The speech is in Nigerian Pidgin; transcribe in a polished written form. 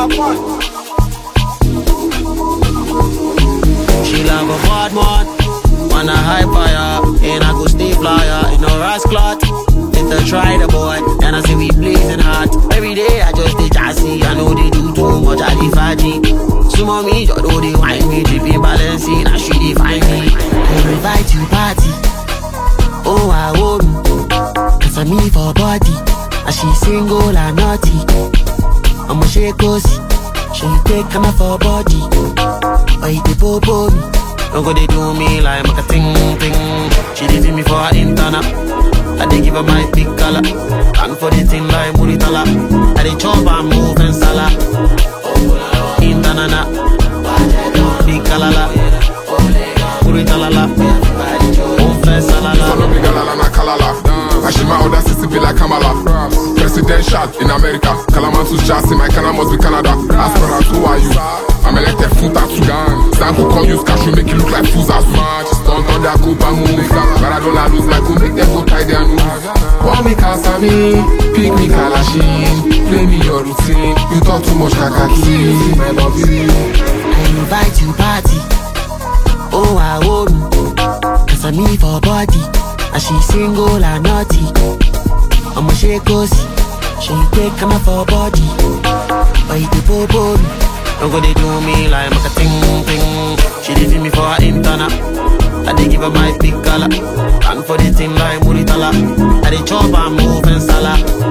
She love a bad man, wanna hype fire, and I go stay flyer, in no rascal. To try the boy, and I say we blazing hot. Every day I just stay jazzy, I know they do too much, I defaji. Some of me just know they wine me, dripping balancing, I should define me. I invite you party, oh I won't, cause I'm me for body, and she single and naughty. I'ma shake cozy, she take come for body, but it dey popo me. Don't go they do me like make a ting ting. She dey feel me for her internal. I dey give her my big color, and for the thing like Muritala. I dey chop and move and sala. Intanana, big kalala, Muritalala, move and salala. Follow me galala na kalala. Ashima order sissy be like Kamala. Presidential in America. Kalamansus Jassy, my Kana must be Canada. Aspirant, who are you? I'm elected full tattoo gang. Zanku come use cash, we make it look like fools as much. Stunt on their coupe and move. Maradona lose like who make them go tie their noose. Want me cancer me, pick me Kalashin. Play me your routine, you talk too much kakaki. I love you. I invite you party, oh I won't, cause I'm me for body, and she single and naughty. I'ma shake cozy, she take come for body, but it dey popo me. Don't go they do me like make a ting ting. She dey feel me for her internal. I dey give her my big color, and for the thing like Muritala. I dey chop and move and sala.